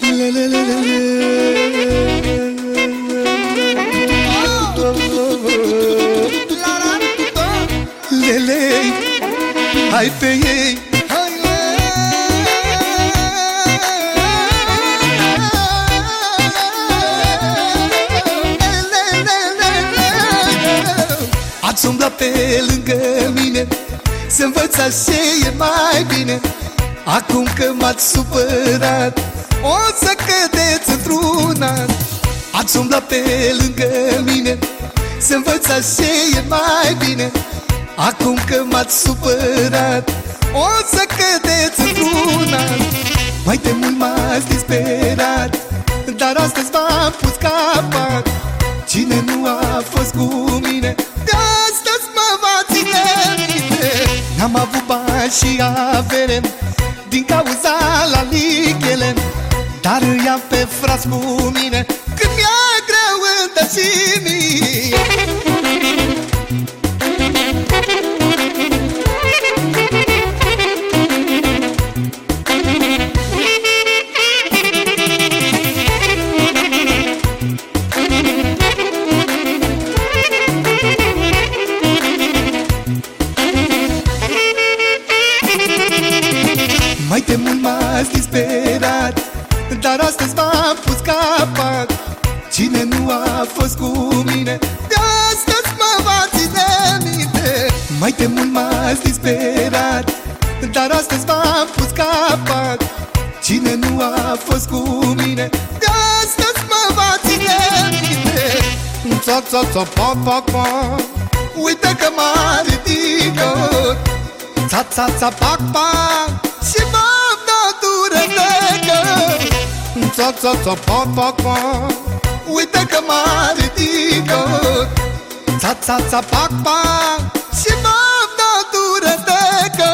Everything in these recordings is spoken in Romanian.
Le, le, le, le, le, le, hai pe ei. Ați umblat pe lângă mine să învățați ce e mai bine. Acum că m-ați supărat o să cădeți într-una. Ați umblat pe lângă mine să învățați ce e mai bine. Acum că m-ați supărat o să cădeți într-una. Mai de mult m-ați disperat, dar astăzi v-am pus capac. Cine nu a fost cu mine, de astăzi mă va ține minte. N-am avut bani și avere din cauza la lichele, dar îi am pe frați cu mine când mi-e greu în dăcimii. Mai de mult m-ați disperat, dar astăzi v-am pus capac. Cine nu a fost cu mine, de astăzi mă va ține minte. Mai de mult m-ați disperat, dar astăzi v-am pus capac. Cine nu a fost cu mine, de astăzi mă va ține minte. Ța-ța-ța-pac-pac-pac, uite că m-a ridicat. Ța-ța-ța-pac-pac, și m-am dat duretecă. Ța-ța-ța-pac-pac-pac, uite că m-a ridicat. Ța-ța-ța-pac-pac, și m-am dat duretecă.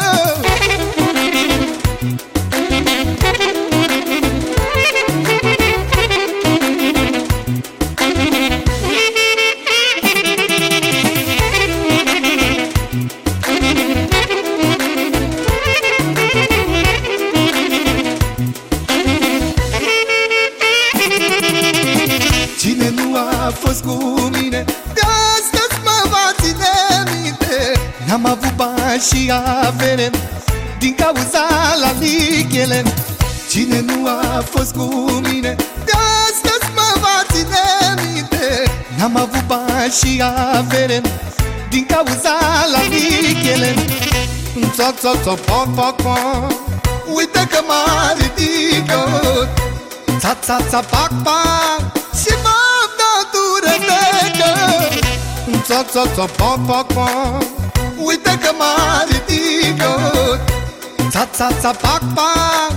Cine nu a fost cu mine, de astăzi mă va ține minte. N-am avut bani și avere din cauza la lichele. Cine nu a fost cu mine, de astăzi mă va ține minte. N-am avut bani și avere din cauza la lichele. Ța-ța-ța-pac-pac-pac, uite că m-a ridicat. Ța-ța-ța-pac-pac, și m-am dat duretecă. Ța-ța-ța-pac-pac-pac, uite că m-a ridicat. Ța-ța-ța-pac-pac,